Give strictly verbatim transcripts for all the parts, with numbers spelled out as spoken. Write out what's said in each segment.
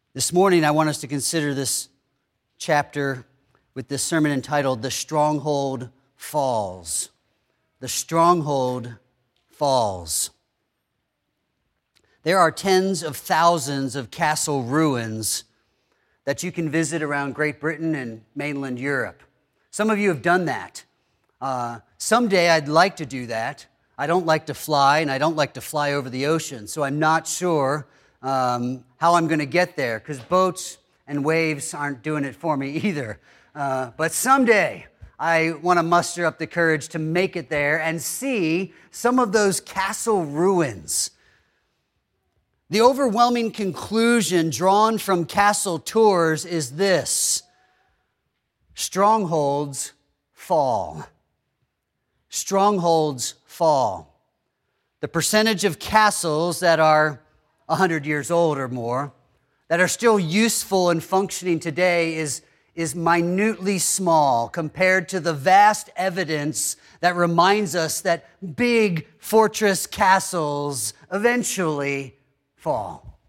This morning, I want us to consider this chapter with this sermon entitled, The Stronghold Falls. The Stronghold Falls. There are tens of thousands of castle ruins that you can visit around Great Britain and mainland Europe. Some of you have done that. Uh, someday I'd like to do that. I don't like to fly, and I don't like to fly over the ocean, so I'm not sure um, how I'm going to get there, because boats and waves aren't doing it for me either. Uh, but someday I want to muster up the courage to make it there and see some of those castle ruins. The overwhelming conclusion drawn from castle tours is this: strongholds fall. Strongholds fall. The percentage of castles that are one hundred years old or more, that are still useful and functioning today, is, is minutely small compared to the vast evidence that reminds us that big fortress castles eventually fall.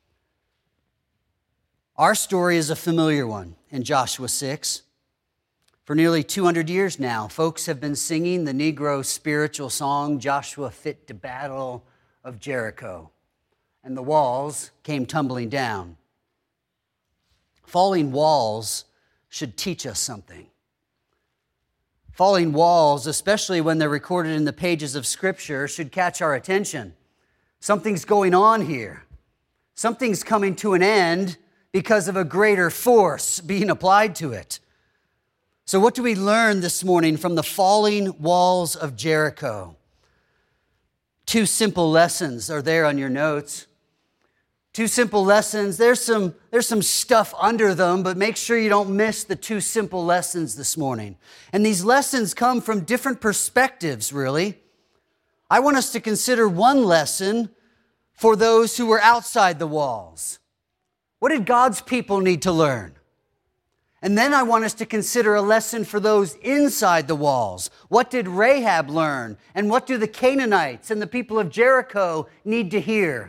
Our story is a familiar one in Joshua six. For nearly two hundred years now, folks have been singing the Negro spiritual song, Joshua Fit to Battle of Jericho, and the walls came tumbling down. Falling walls should teach us something. Falling walls, especially when they're recorded in the pages of Scripture, should catch our attention. Something's going on here. Something's coming to an end because of a greater force being applied to it. So what do we learn this morning from the falling walls of Jericho? Two simple lessons are there on your notes. Two simple lessons. There's some, there's some stuff under them, but make sure you don't miss the two simple lessons this morning. And these lessons come from different perspectives, really. I want us to consider one lesson for those who were outside the walls. What did God's people need to learn? And then I want us to consider a lesson for those inside the walls. What did Rahab learn? And what do the Canaanites and the people of Jericho need to hear?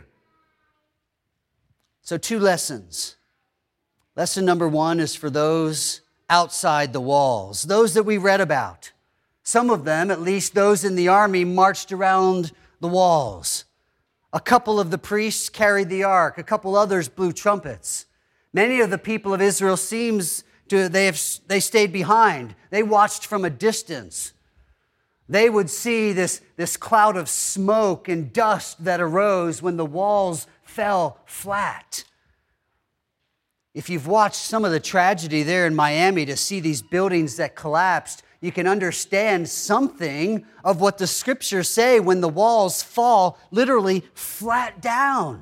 So two lessons. Lesson number one is for those outside the walls, those that we read about. Some of them, at least those in the army, marched around the walls. A couple of the priests carried the ark. A couple others blew trumpets. Many of the people of Israel seems to, they have, they stayed behind. They watched from a distance. They would see this, this cloud of smoke and dust that arose when the walls fell flat. If you've watched some of the tragedy there in Miami to see these buildings that collapsed, you can understand something of what the Scriptures say when the walls fall literally flat down.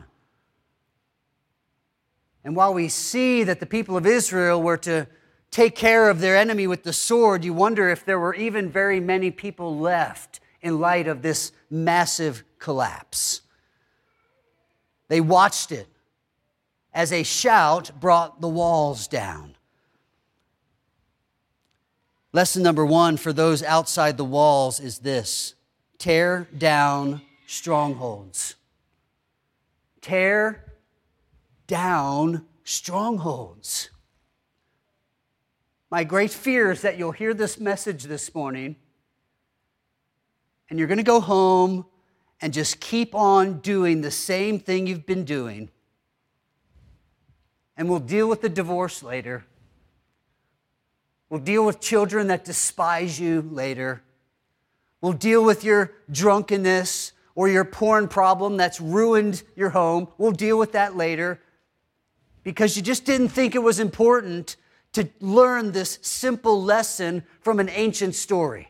And while we see that the people of Israel were to take care of their enemy with the sword, you wonder if there were even very many people left in light of this massive collapse. They watched it as a shout brought the walls down. Lesson number one for those outside the walls is this: tear down strongholds. Tear down strongholds. My great fear is that you'll hear this message this morning and you're going to go home and just keep on doing the same thing you've been doing. And we'll deal with the divorce later. We'll deal with children that despise you later. We'll deal with your drunkenness or your porn problem that's ruined your home. We'll deal with that later because you just didn't think it was important to learn this simple lesson from an ancient story.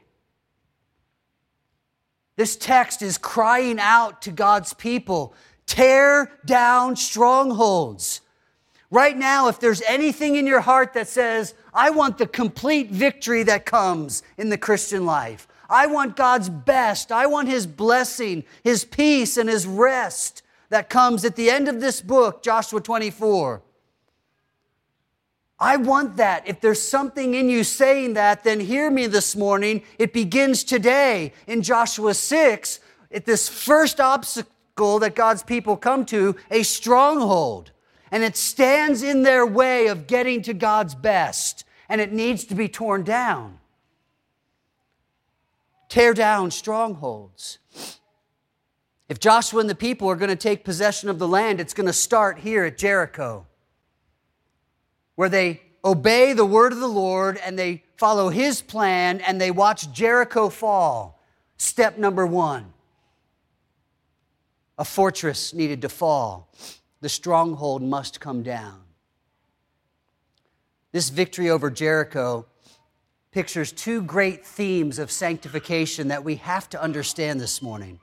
This text is crying out to God's people, tear down strongholds. Right now, if there's anything in your heart that says, I want the complete victory that comes in the Christian life. I want God's best. I want His blessing, His peace, and His rest that comes at the end of this book, Joshua twenty-four. I want that. If there's something in you saying that, then hear me this morning. It begins today in Joshua six, at this first obstacle that God's people come to, a stronghold. and it stands in their way of getting to God's best, and it needs to be torn down. Tear down strongholds. If Joshua and the people are going to take possession of the land, it's going to start here at Jericho, where they obey the word of the Lord and they follow His plan and they watch Jericho fall. Step number one. A fortress needed to fall. The stronghold must come down. This victory over Jericho pictures two great themes of sanctification that we have to understand this morning.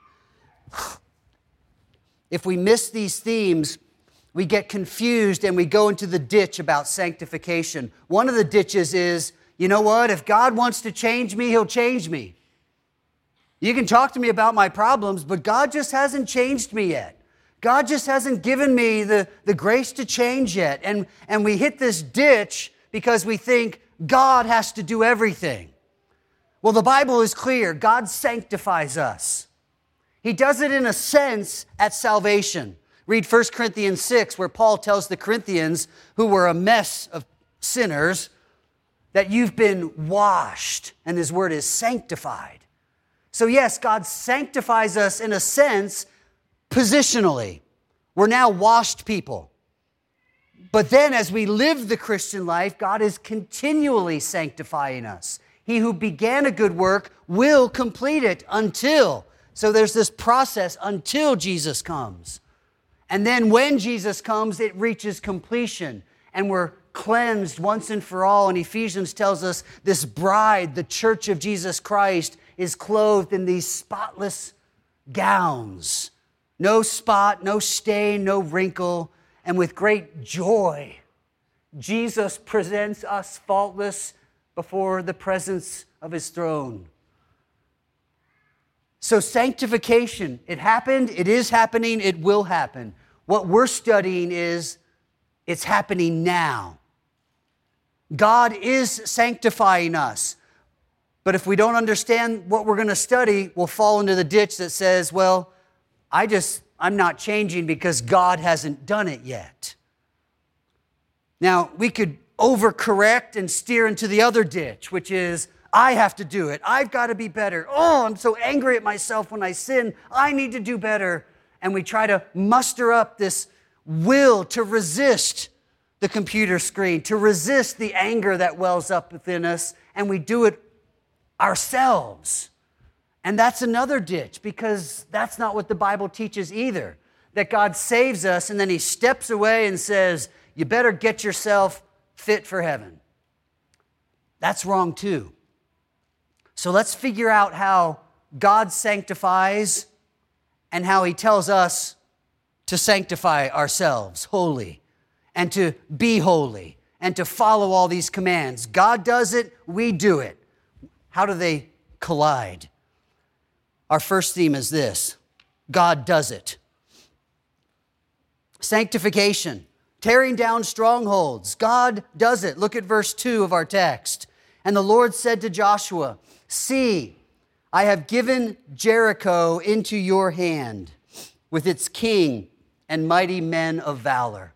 If we miss these themes, we get confused and we go into the ditch about sanctification. One of the ditches is, you know what? If God wants to change me, He'll change me. You can talk to me about my problems, but God just hasn't changed me yet. God just hasn't given me the, the grace to change yet. And, and we hit this ditch because we think God has to do everything. Well, the Bible is clear. God sanctifies us. He does it in a sense at salvation. Read First Corinthians six, where Paul tells the Corinthians, who were a mess of sinners, that you've been washed, and His word is sanctified. So yes, God sanctifies us in a sense, positionally. We're now washed people. But then as we live the Christian life, God is continually sanctifying us. He who began a good work will complete it until. So there's this process until Jesus comes. And then when Jesus comes, it reaches completion. And we're cleansed once and for all. And Ephesians tells us this bride, the church of Jesus Christ, is clothed in these spotless gowns. No spot, no stain, no wrinkle. And with great joy, Jesus presents us faultless before the presence of His throne. So sanctification, it happened, it is happening, it will happen. What we're studying is, it's happening now. God is sanctifying us. But if we don't understand what we're going to study, we'll fall into the ditch that says, well, I just, I'm not changing because God hasn't done it yet. Now, we could overcorrect and steer into the other ditch, which is, I have to do it. I've got to be better. Oh, I'm so angry at myself when I sin. I need to do better. And we try to muster up this will to resist the computer screen, to resist the anger that wells up within us, and we do it ourselves. And that's another ditch, because that's not what the Bible teaches either, that God saves us and then He steps away and says, you better get yourself fit for heaven. That's wrong too. So let's figure out how God sanctifies and how He tells us to sanctify ourselves holy and to be holy and to follow all these commands. God does it, we do it. How do they collide? Our first theme is this: God does it. Sanctification, tearing down strongholds. God does it. Look at verse two of our text. And the Lord said to Joshua, see, I have given Jericho into your hand with its king and mighty men of valor.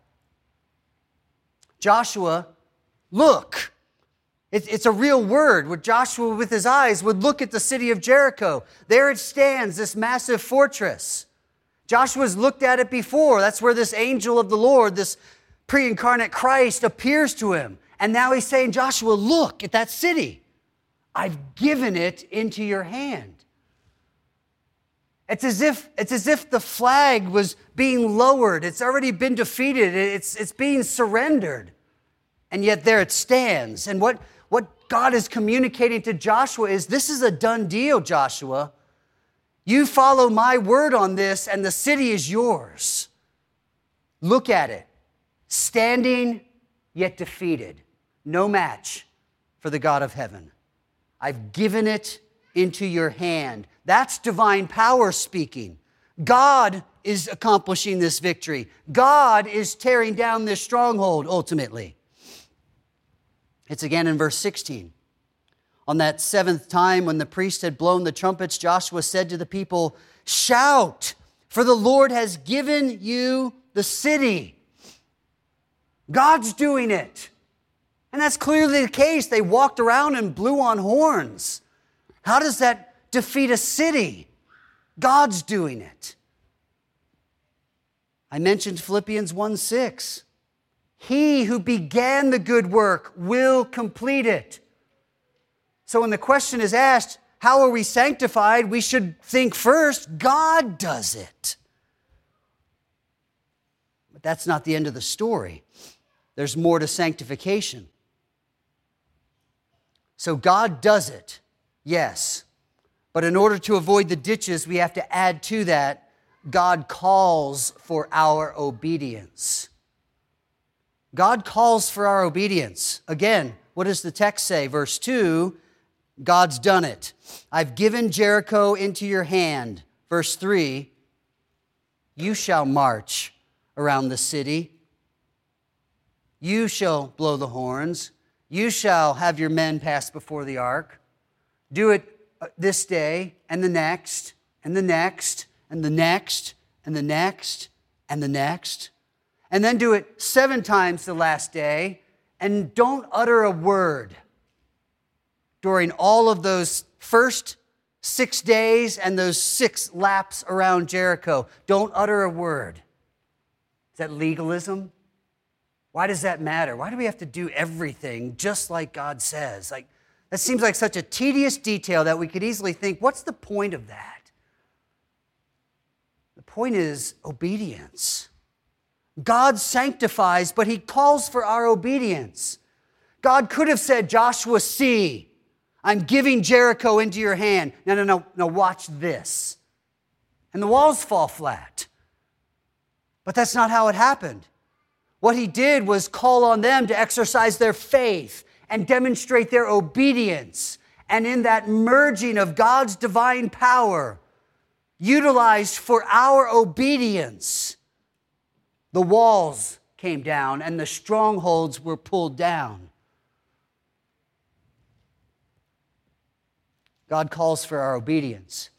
Joshua, look. It's a real word where Joshua with his eyes would look at the city of Jericho. There it stands, this massive fortress. Joshua's looked at it before. That's where this angel of the Lord, this pre-incarnate Christ, appears to him. And now he's saying, Joshua, look at that city. I've given it into your hand. It's as if, it's as if the flag was being lowered. It's already been defeated. It's, it's being surrendered. And yet there it stands. And what, what God is communicating to Joshua is, this is a done deal, Joshua. You follow my word on this and the city is yours. Look at it. Standing yet defeated. No match for the God of heaven. I've given it into your hand. That's divine power speaking. God is accomplishing this victory. God is tearing down this stronghold ultimately. It's again in verse sixteen. On that seventh time when the priest had blown the trumpets, Joshua said to the people, shout, for the Lord has given you the city. God's doing it. And that's clearly the case. They walked around and blew on horns. How does that defeat a city? God's doing it. I mentioned Philippians one six. He who began the good work will complete it. So when the question is asked, how are we sanctified? We should think first, God does it. But that's not the end of the story. There's more to sanctification. So God does it, yes. But in order to avoid the ditches, we have to add to that, God calls for our obedience. God calls for our obedience. Again, what does the text say? Verse two, God's done it. I've given Jericho into your hand. Verse three, you shall march around the city. You shall blow the horns. You shall have your men pass before the ark. Do it this day and the next and the next and the next and the next and the next. And then do it seven times the last day, and don't utter a word during all of those first six days and those six laps around Jericho. Don't utter a word. Is that legalism? Why does that matter? Why do we have to do everything just like God says? Like, that seems like such a tedious detail that we could easily think, what's the point of that? The point is obedience. God sanctifies, but He calls for our obedience. God could have said, Joshua, see, I'm giving Jericho into your hand. No, no, no, no, watch this. And the walls fall flat. But that's not how it happened. What He did was call on them to exercise their faith and demonstrate their obedience. And in that merging of God's divine power, utilized for our obedience, the walls came down and the strongholds were pulled down. God calls for our obedience.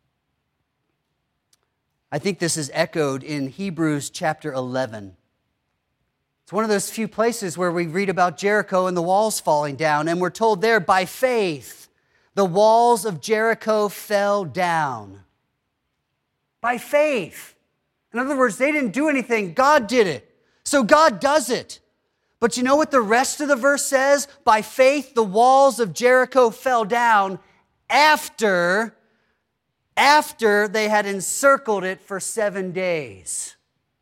I think this is echoed in Hebrews chapter eleven. It's one of those few places where we read about Jericho and the walls falling down, and we're told there, by faith, the walls of Jericho fell down. By faith. In other words, they didn't do anything. God did it. So God does it. But you know what the rest of the verse says? By faith, the walls of Jericho fell down after, after they had encircled it for seven days.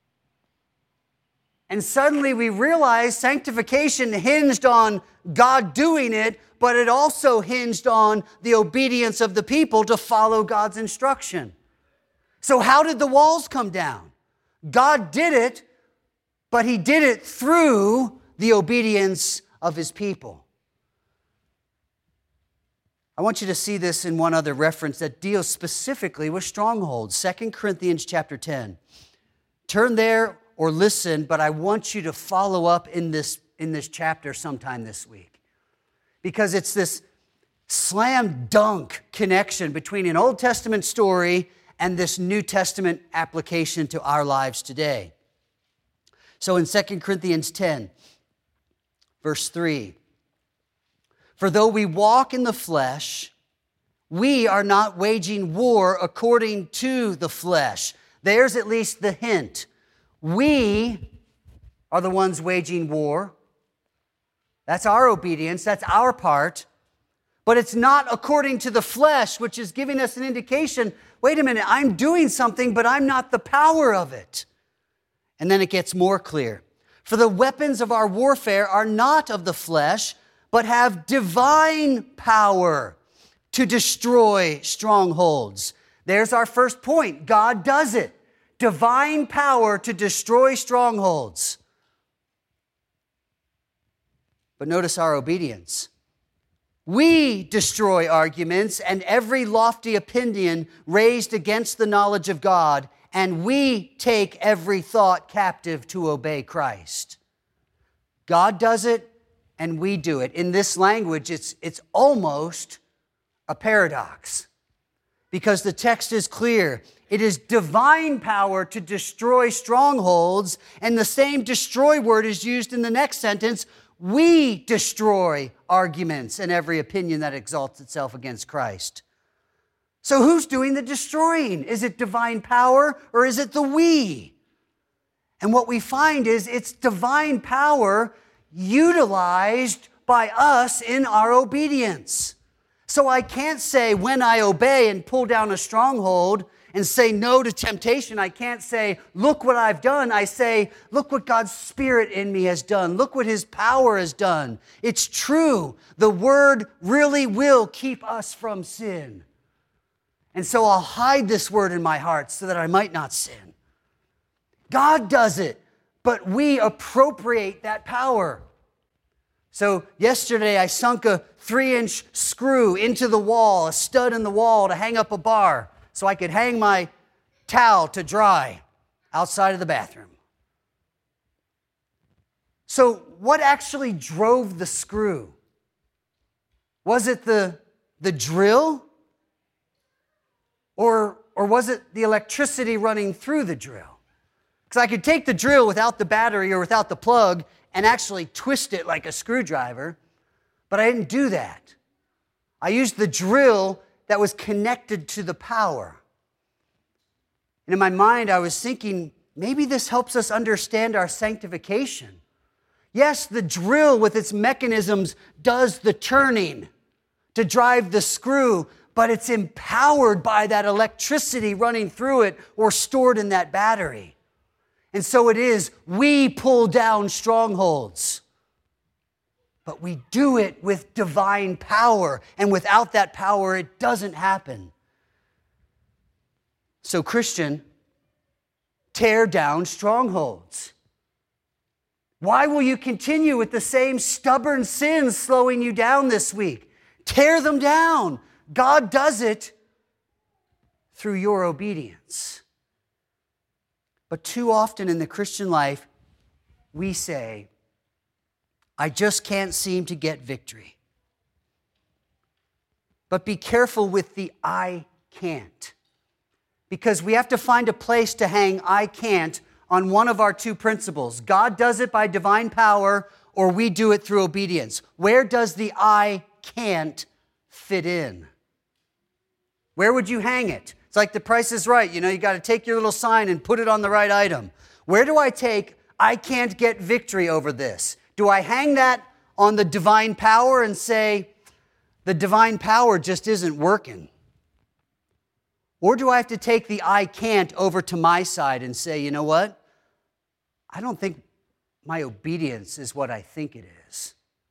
And suddenly we realize sanctification hinged on God doing it, but it also hinged on the obedience of the people to follow God's instruction. So how did the walls come down? God did it, but He did it through the obedience of His people. I want you to see this in one other reference that deals specifically with strongholds. Second Corinthians chapter ten. Turn there or listen, but I want you to follow up in this, in this chapter sometime this week. Because it's this slam dunk connection between an Old Testament story and this New Testament application to our lives today. So in Second Corinthians ten, verse three, for though we walk in the flesh, we are not waging war according to the flesh. There's at least the hint. We are the ones waging war. That's our obedience. That's our part. But it's not according to the flesh, which is giving us an indication, wait a minute, I'm doing something, but I'm not the power of it. And then it gets more clear. For the weapons of our warfare are not of the flesh, but have divine power to destroy strongholds. There's our first point. God does it. Divine power to destroy strongholds. But notice our obedience. We destroy arguments and every lofty opinion raised against the knowledge of God, and we take every thought captive to obey Christ. God does it, and we do it. In this language, it's, it's almost a paradox, because the text is clear. It is divine power to destroy strongholds, and the same destroy word is used in the next sentence. We destroy arguments and every opinion that exalts itself against Christ. So who's doing the destroying? Is it divine power or is it the we? And what we find is it's divine power utilized by us in our obedience. So I can't say when I obey and pull down a stronghold and say no to temptation. I can't say, look what I've done. I say, look what God's Spirit in me has done. Look what His power has done. It's true. The Word really will keep us from sin. And so I'll hide this Word in my heart so that I might not sin. God does it, but we appropriate that power. So yesterday I sunk a three-inch screw into the wall, a stud in the wall to hang up a bar, so I could hang my towel to dry outside of the bathroom. So what actually drove the screw? Was it the, the drill? Or, or was it the electricity running through the drill? Because I could take the drill without the battery or without the plug and actually twist it like a screwdriver, but I didn't do that. I used the drill that was connected to the power. And in my mind, I was thinking, maybe this helps us understand our sanctification. Yes, the drill with its mechanisms does the turning to drive the screw, but it's empowered by that electricity running through it or stored in that battery. And so it is, we pull down strongholds. But we do it with divine power. And without that power, it doesn't happen. So, Christian, tear down strongholds. Why will you continue with the same stubborn sins slowing you down this week? Tear them down. God does it through your obedience. But too often in the Christian life, we say, I just can't seem to get victory. But be careful with the I can't. Because we have to find a place to hang I can't on one of our two principles. God does it by divine power, or we do it through obedience. Where does the I can't fit in? Where would you hang it? It's like The Price is Right. You know, you got to take your little sign and put it on the right item. Where do I take, I can't get victory over this? Do I hang that on the divine power and say, the divine power just isn't working? Or do I have to take the I can't over to my side and say, you know what? I don't think my obedience is what I think it is.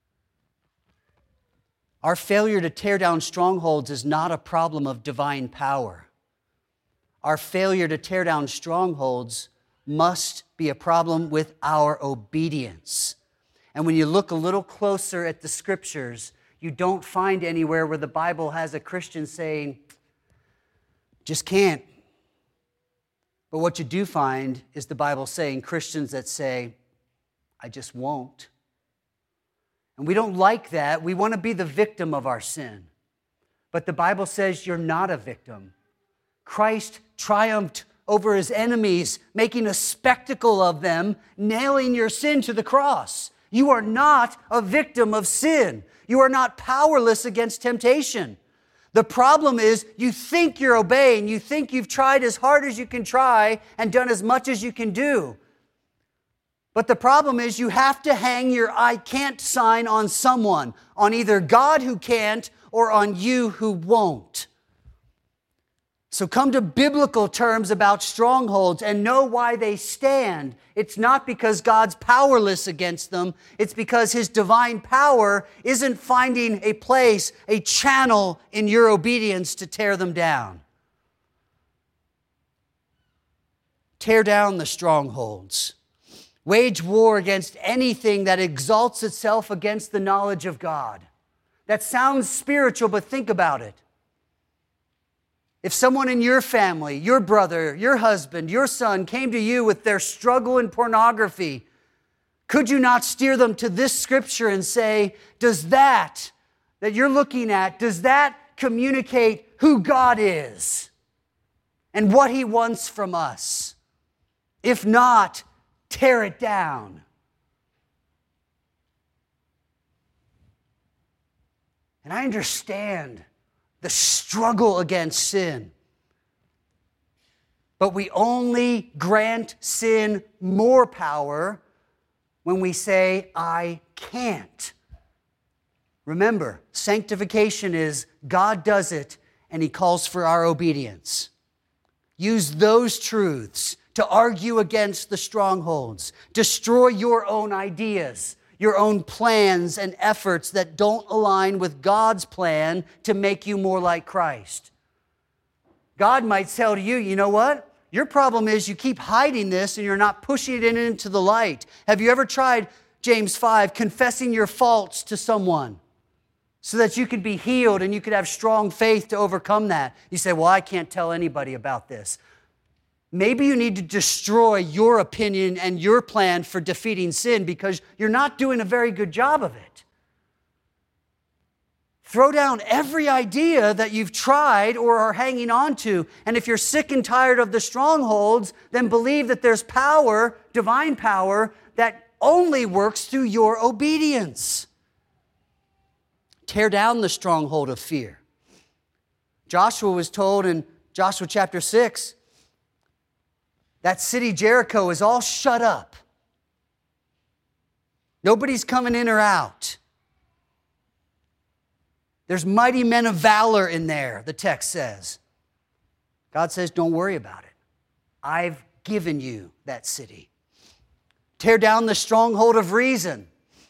Our failure to tear down strongholds is not a problem of divine power. Our failure to tear down strongholds must be a problem with our obedience. And when you look a little closer at the Scriptures, you don't find anywhere where the Bible has a Christian saying, just can't. But what you do find is the Bible saying Christians that say, I just won't. And we don't like that. We want to be the victim of our sin. But the Bible says you're not a victim. Christ triumphed over His enemies, making a spectacle of them, nailing your sin to the cross. You are not a victim of sin. You are not powerless against temptation. The problem is you think you're obeying. You think you've tried as hard as you can try and done as much as you can do. But the problem is you have to hang your I can't sign on someone, on either God who can't or on you who won't. So come to biblical terms about strongholds and know why they stand. It's not because God's powerless against them. It's because His divine power isn't finding a place, a channel in your obedience to tear them down. Tear down the strongholds. Wage war against anything that exalts itself against the knowledge of God. That sounds spiritual, but think about it. If someone in your family, your brother, your husband, your son came to you with their struggle in pornography, could you not steer them to this scripture and say, does that, that you're looking at, does that communicate who God is? and what He wants from us. If not, tear it down. And I understand the struggle against sin. But we only grant sin more power when we say, I can't. Remember, sanctification is God does it and He calls for our obedience. Use those truths to argue against the strongholds. Destroy your own ideas, your own plans and efforts that don't align with God's plan to make you more like Christ. God might tell to you, you know what? Your problem is you keep hiding this and you're not pushing it into the light. Have you ever tried, James five, confessing your faults to someone so that you could be healed and you could have strong faith to overcome that? You say, well, I can't tell anybody about this. Maybe you need to destroy your opinion and your plan for defeating sin because you're not doing a very good job of it. Throw down every idea that you've tried or are hanging on to. And if you're sick and tired of the strongholds, then believe that there's power, divine power, that only works through your obedience. Tear down the stronghold of fear. Joshua was told in Joshua chapter six, that city Jericho is all shut up. Nobody's coming in or out. There's mighty men of valor in there, the text says. God says, don't worry about it. I've given you that city. Tear down the stronghold of reason.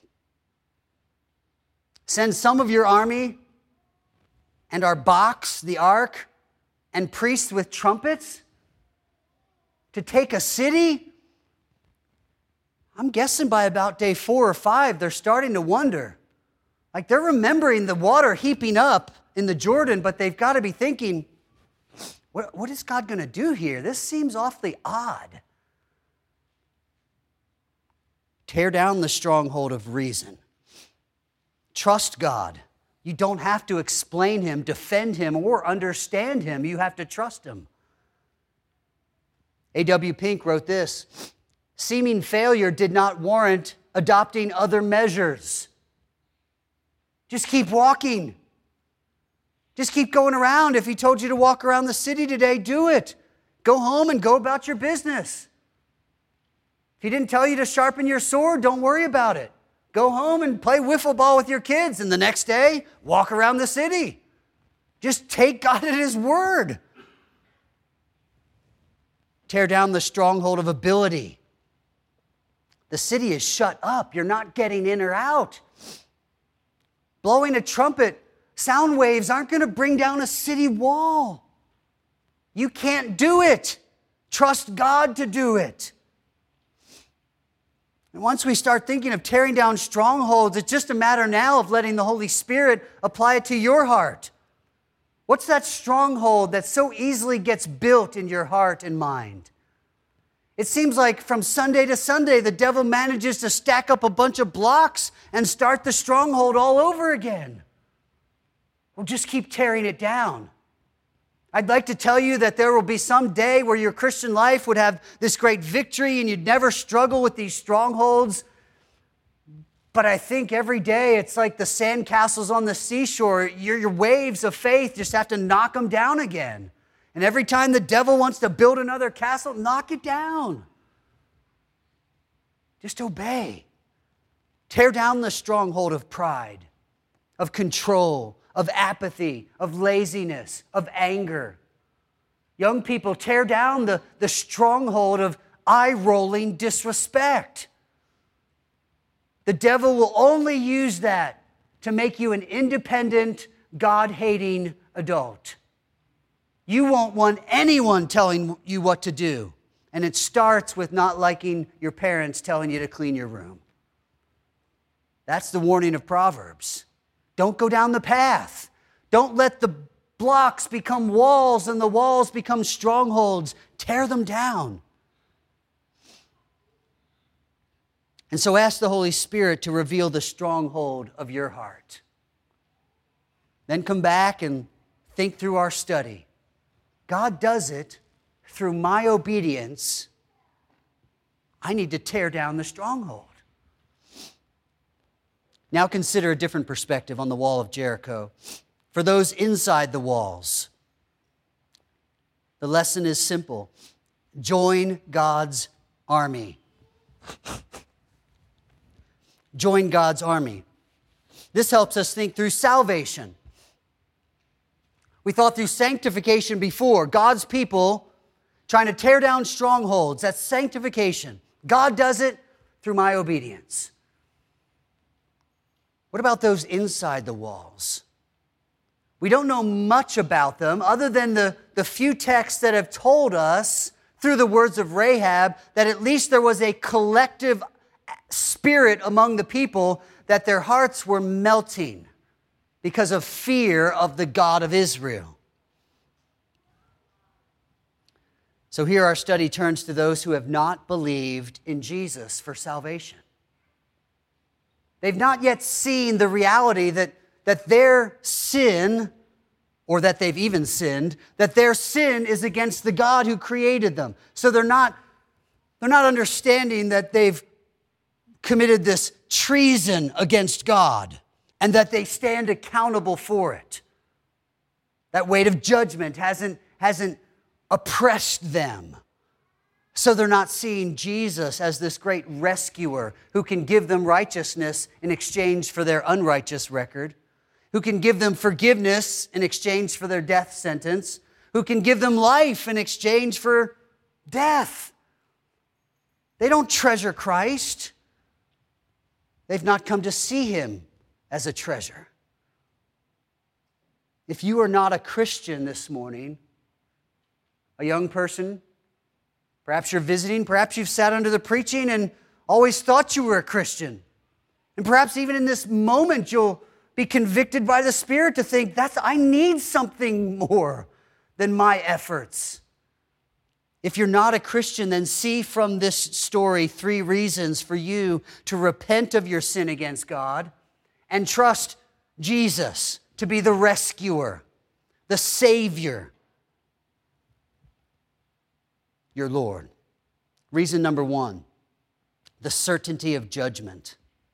Send some of your army and our box, the ark, and priests with trumpets to take a city? I'm guessing by about day four or five, they're starting to wonder. Like they're remembering the water heaping up in the Jordan, but they've got to be thinking, what, what is God going to do here? This seems awfully odd. Tear down the stronghold of reason. Trust God. You don't have to explain Him, defend Him, or understand Him. You have to trust Him. A W Pink wrote this, seeming failure did not warrant adopting other measures. Just keep walking. Just keep going around. If He told you to walk around the city today, do it. Go home and go about your business. If He didn't tell you to sharpen your sword, don't worry about it. Go home and play wiffle ball with your kids, and the next day, walk around the city. Just take God at His word. Tear down the stronghold of ability. The city is shut up. You're not getting in or out. Blowing a trumpet, sound waves aren't going to bring down a city wall. You can't do it. Trust God to do it. And once we start thinking of tearing down strongholds, it's just a matter now of letting the Holy Spirit apply it to your heart. What's that stronghold that so easily gets built in your heart and mind? It seems like from Sunday to Sunday, the devil manages to stack up a bunch of blocks and start the stronghold all over again. Well, just keep tearing it down. I'd like to tell you that there will be some day where your Christian life would have this great victory and you'd never struggle with these strongholds. But I think every day it's like the sandcastles on the seashore. Your, your waves of faith just have to knock them down again. And every time the devil wants to build another castle, knock it down. Just obey. Tear down the stronghold of pride, of control, of apathy, of laziness, of anger. Young people, tear down the, the stronghold of eye-rolling disrespect. The devil will only use that to make you an independent, God-hating adult. You won't want anyone telling you what to do. And it starts with not liking your parents telling you to clean your room. That's the warning of Proverbs. Don't go down the path. Don't let the blocks become walls and the walls become strongholds. Tear them down. And so ask the Holy Spirit to reveal the stronghold of your heart. Then come back and think through our study. God does it through my obedience, I need to tear down the stronghold. Now consider a different perspective on the wall of Jericho. For those inside the walls, the lesson is simple. Join God's army. Join God's army. This helps us think through salvation. We thought through sanctification before. God's people trying to tear down strongholds. That's sanctification. God does it through my obedience. What about those inside the walls? We don't know much about them other than the, the few texts that have told us through the words of Rahab that at least there was a collective spirit among the people, that their hearts were melting because of fear of the God of Israel. So here our study turns to those who have not believed in Jesus for salvation. They've not yet seen the reality that, that their sin, or that they've even sinned, that their sin is against the God who created them. So they're not, they're not understanding that they've committed this treason against God and that they stand accountable for it. That weight of judgment hasn't, hasn't oppressed them. So they're not seeing Jesus as this great rescuer who can give them righteousness in exchange for their unrighteous record, who can give them forgiveness in exchange for their death sentence, who can give them life in exchange for death. They don't treasure Christ. They've not come to see Him as a treasure. If you are not a Christian this morning, a young person, perhaps you're visiting, perhaps you've sat under the preaching and always thought you were a Christian. And perhaps even in this moment you'll be convicted by the Spirit to think, that's I need something more than my efforts. If you're not a Christian, then see from this story three reasons for you to repent of your sin against God and trust Jesus to be the rescuer, the Savior, your Lord. Reason number one, the certainty of judgment.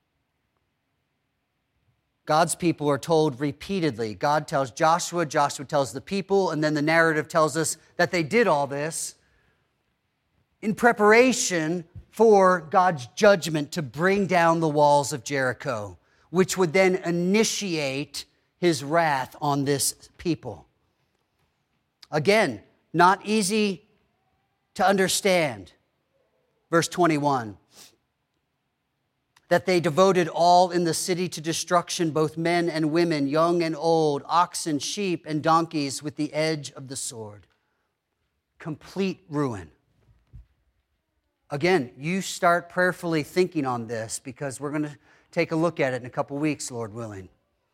God's people are told repeatedly. God tells Joshua, Joshua tells the people, and then the narrative tells us that they did all this in preparation for God's judgment to bring down the walls of Jericho, which would then initiate His wrath on this people. Again, not easy to understand. Verse twenty-one, that they devoted all in the city to destruction, both men and women, young and old, oxen, sheep, and donkeys with the edge of the sword. Complete ruin. Again, you start prayerfully thinking on this because we're going to take a look at it in a couple weeks, Lord willing.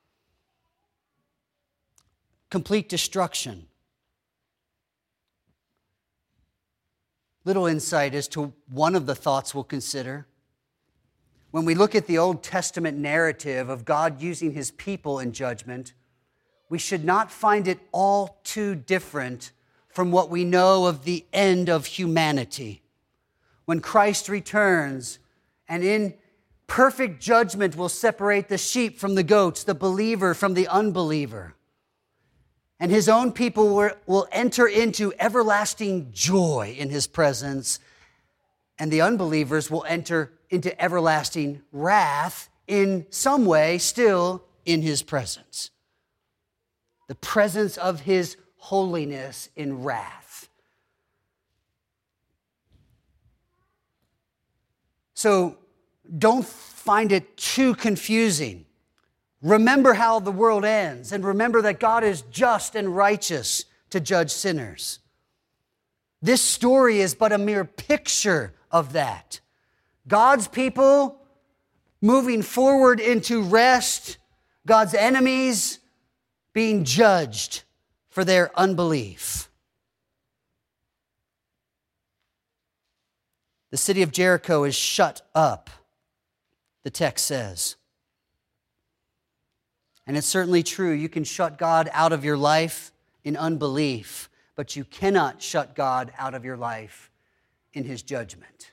Complete destruction. Little insight as to one of the thoughts we'll consider. When we look at the Old Testament narrative of God using His people in judgment, we should not find it all too different from what we know of the end of humanity. When Christ returns and in perfect judgment will separate the sheep from the goats, the believer from the unbeliever. And His own people will enter into everlasting joy in His presence, and the unbelievers will enter into everlasting wrath in some way still in His presence. The presence of His holiness in wrath. So don't find it too confusing. Remember how the world ends, and remember that God is just and righteous to judge sinners. This story is but a mere picture of that. God's people moving forward into rest, God's enemies being judged for their unbelief. The city of Jericho is shut up, the text says. And it's certainly true. You can shut God out of your life in unbelief. but you cannot shut God out of your life in his judgment.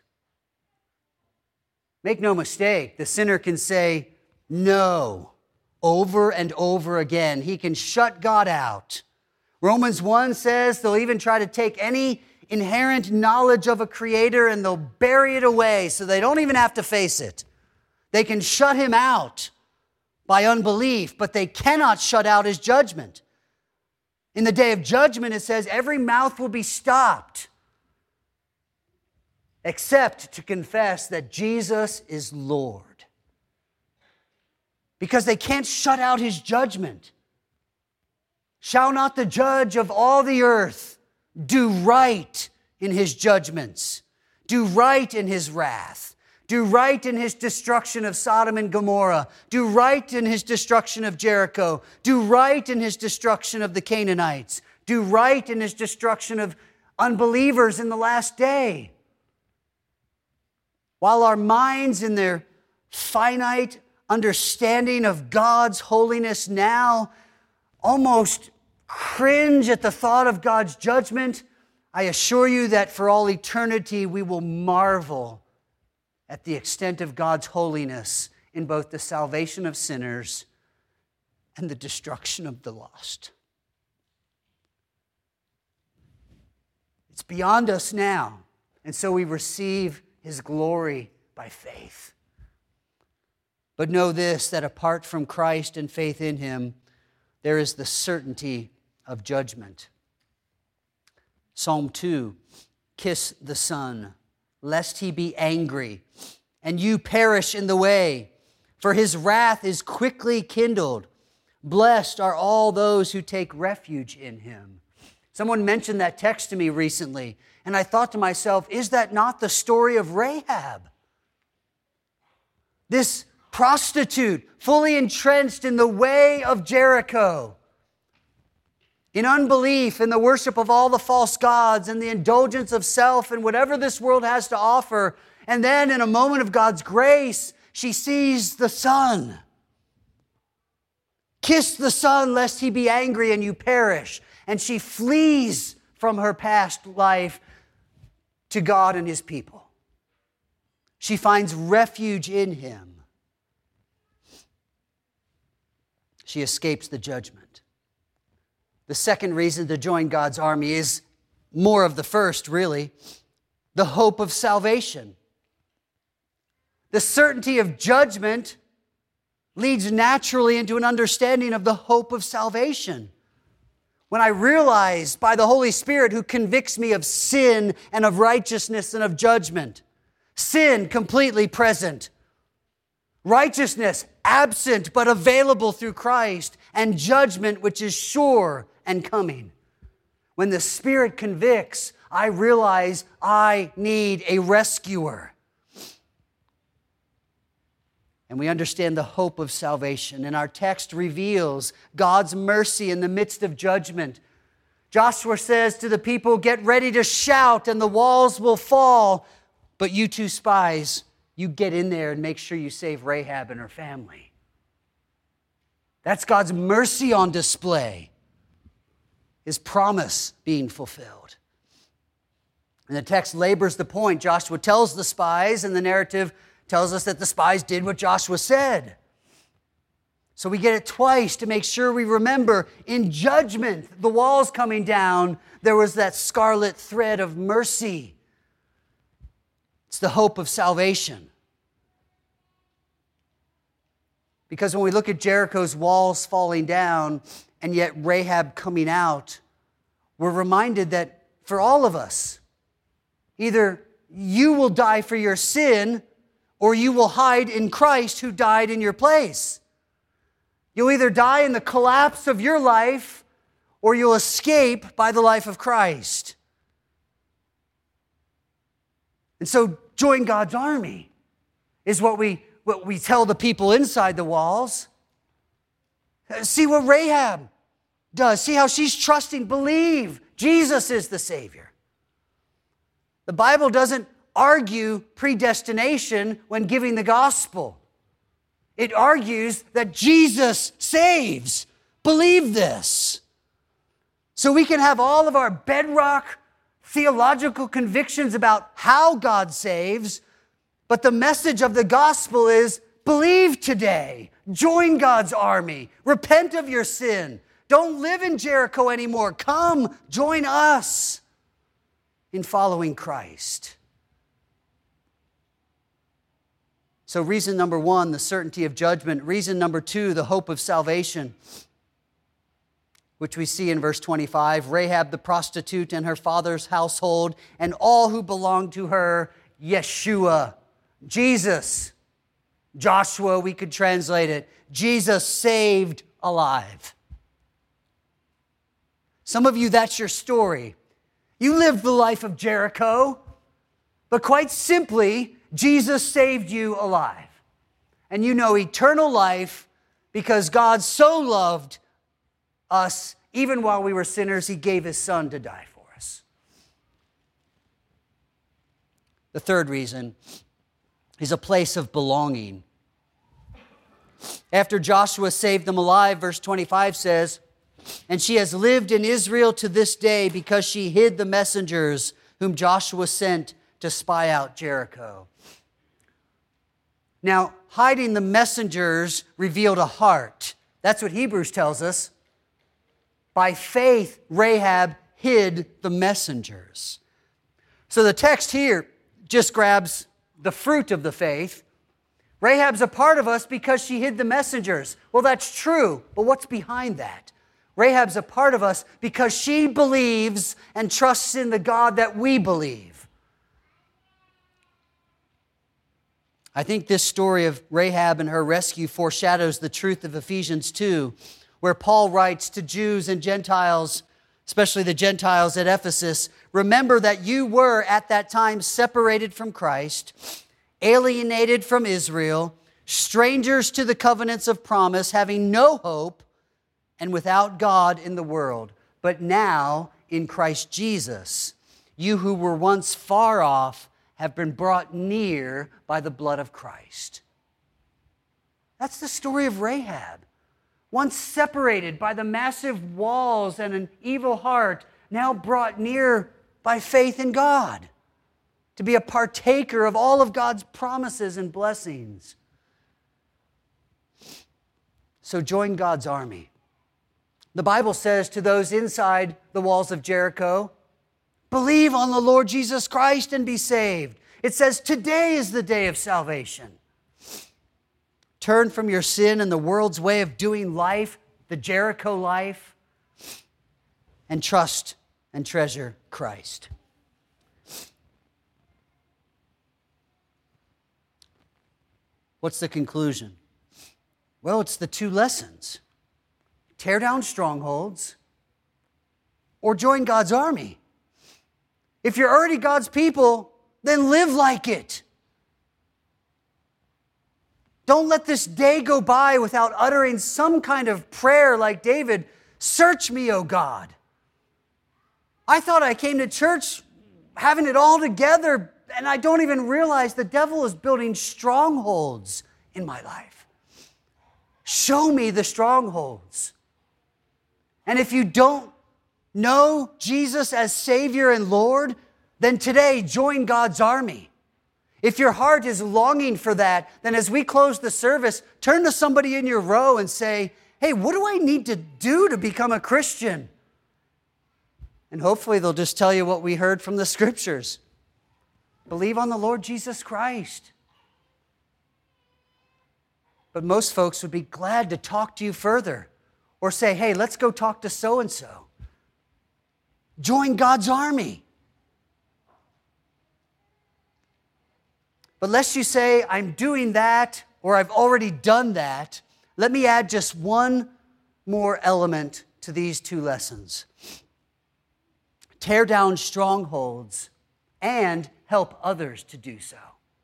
Make no mistake, the sinner can say no over and over again. He can shut God out. Romans one says they'll even try to take any inherent knowledge of a creator and they'll bury it away so they don't even have to face it. They can shut him out by unbelief, but they cannot shut out his judgment. In the day of judgment, it says every mouth will be stopped except to confess that Jesus is Lord. Because they can't shut out his judgment. Shall not the judge of all the earth do right in his judgments, do right in his wrath, do right in his destruction of Sodom and Gomorrah, do right in his destruction of Jericho, do right in his destruction of the Canaanites, do right in his destruction of unbelievers in the last day? While our minds in their finite understanding of God's holiness now almost cringe at the thought of God's judgment, I assure you that for all eternity we will marvel at the extent of God's holiness in both the salvation of sinners and the destruction of the lost. It's beyond us now, and so we receive his glory by faith. But know this, that apart from Christ and faith in him, there is the certainty of judgment. Psalm two, kiss the Son, lest he be angry, and you perish in the way, for his wrath is quickly kindled. Blessed are all those who take refuge in him. Someone mentioned that text to me recently, and I thought to myself, is that not the story of Rahab? This prostitute, fully entrenched in the way of Jericho, in unbelief, in the worship of all the false gods, and the indulgence of self and whatever this world has to offer. And then in a moment of God's grace, she sees the Son. Kiss the Son, lest he be angry and you perish. And she flees from her past life to God and his people. She finds refuge in him. She escapes the judgment. The second reason to join God's army is more of the first, really. The hope of salvation. The certainty of judgment leads naturally into an understanding of the hope of salvation. When I realize by the Holy Spirit who convicts me of sin and of righteousness and of judgment. Sin completely present. Righteousness absent but available through Christ. And judgment which is sure and coming. When the Spirit convicts, I realize I need a rescuer. And we understand the hope of salvation. And our text reveals God's mercy in the midst of judgment. Joshua says to the people, get ready to shout and the walls will fall. But you two spies, you get in there and make sure you save Rahab and her family. That's God's mercy on display. His promise being fulfilled. And the text labors the point. Joshua tells the spies, and the narrative tells us that the spies did what Joshua said. So we get it twice to make sure we remember, in judgment, the walls coming down, there was that scarlet thread of mercy. It's the hope of salvation. Because when we look at Jericho's walls falling down, and yet Rahab coming out, we're reminded that for all of us, either you will die for your sin, or you will hide in Christ who died in your place. You'll either die in the collapse of your life, or you'll escape by the life of Christ. And so join God's army is what we, what we tell the people inside the walls. See what Rahab does. See how she's trusting. Believe Jesus is the Savior. The Bible doesn't argue predestination when giving the gospel. It argues that Jesus saves. Believe this. So we can have all of our bedrock theological convictions about how God saves, but the message of the gospel is believe today, join God's army, repent of your sin, don't live in Jericho anymore, come join us in following Christ. So reason number one, the certainty of judgment. Reason number two, the hope of salvation, which we see in verse twenty-five. Rahab the prostitute and her father's household and all who belonged to her, Yeshua, Jesus, Joshua, we could translate it, Jesus saved alive. Some of you, that's your story. You lived the life of Jericho, but quite simply, Jesus saved you alive. And you know eternal life because God so loved us, even while we were sinners, He gave His Son to die for us. The third reason is a place of belonging. After Joshua saved them alive, verse twenty-five says, and she has lived in Israel to this day because she hid the messengers whom Joshua sent to spy out Jericho. Now, hiding the messengers revealed a heart. That's what Hebrews tells us. By faith, Rahab hid the messengers. So the text here just grabs the fruit of the faith. Rahab's a part of us because she hid the messengers. Well, that's true, but what's behind that? Rahab's a part of us because she believes and trusts in the God that we believe. I think this story of Rahab and her rescue foreshadows the truth of Ephesians two, where Paul writes to Jews and Gentiles, especially the Gentiles at Ephesus, remember that you were at that time separated from Christ, alienated from Israel, strangers to the covenants of promise, having no hope, and without God in the world. But now, in Christ Jesus, you who were once far off have been brought near by the blood of Christ. That's the story of Rahab. Once separated by the massive walls and an evil heart, now brought near by faith in God, to be a partaker of all of God's promises and blessings. So join God's army. The Bible says to those inside the walls of Jericho, believe on the Lord Jesus Christ and be saved. It says today is the day of salvation. Turn from your sin and the world's way of doing life, the Jericho life, and trust and treasure Christ. What's the conclusion? Well, it's the two lessons. Tear down strongholds or join God's army. If you're already God's people, then live like it. Don't let this day go by without uttering some kind of prayer like David, search me, O God. I thought I came to church having it all together, and I don't even realize the devil is building strongholds in my life. Show me the strongholds. And if you don't know Jesus as Savior and Lord, then today join God's army. If your heart is longing for that, then as we close the service, turn to somebody in your row and say, hey, what do I need to do to become a Christian? And hopefully they'll just tell you what we heard from the Scriptures. Believe on the Lord Jesus Christ. But most folks would be glad to talk to you further or say, hey, let's go talk to so-and-so. Join God's army. But lest you say, I'm doing that, or I've already done that, let me add just one more element to these two lessons. Tear down strongholds and help others to do so.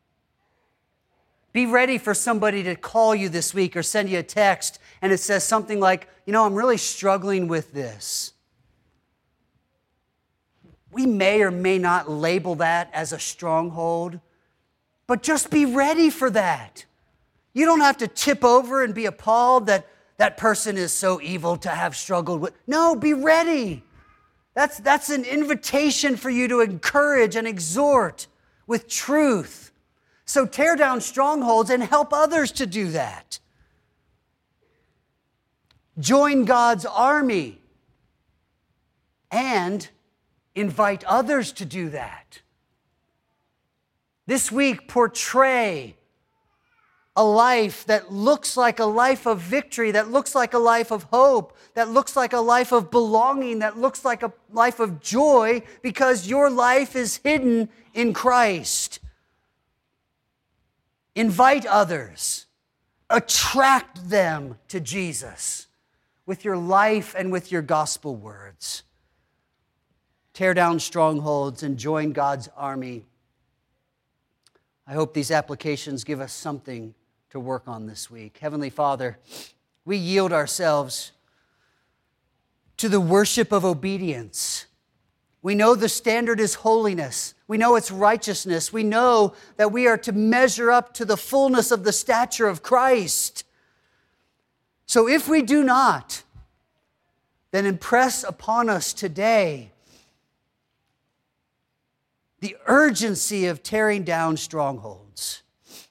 Be ready for somebody to call you this week or send you a text and it says something like, you know, I'm really struggling with this. We may or may not label that as a stronghold, but just be ready for that. You don't have to tip over and be appalled that that person is so evil to have struggled with. No, be ready. That's, that's an invitation for you to encourage and exhort with truth. So tear down strongholds and help others to do that. Join God's army and invite others to do that. This week, portray a life that looks like a life of victory, that looks like a life of hope, that looks like a life of belonging, that looks like a life of joy, because your life is hidden in Christ. Invite others. Attract them to Jesus with your life and with your gospel words. Tear down strongholds and join God's army. I hope these applications give us something to work on this week. Heavenly Father, we yield ourselves to the worship of obedience. We know the standard is holiness. We know it's righteousness. We know that we are to measure up to the fullness of the stature of Christ. So if we do not, then impress upon us today the urgency of tearing down strongholds.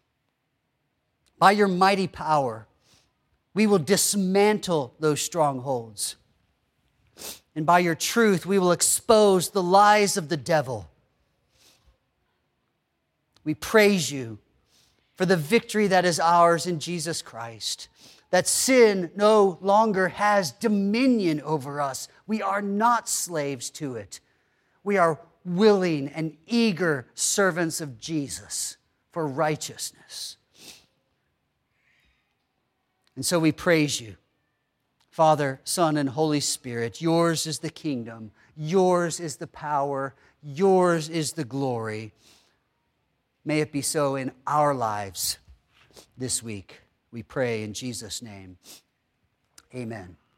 By your mighty power, we will dismantle those strongholds. And by your truth, we will expose the lies of the devil. We praise you for the victory that is ours in Jesus Christ, that sin no longer has dominion over us. We are not slaves to it. We are willing and eager servants of Jesus for righteousness. And so we praise you, Father, Son, and Holy Spirit. Yours is the kingdom. Yours is the power. Yours is the glory. May it be so in our lives this week. We pray in Jesus' name. Amen.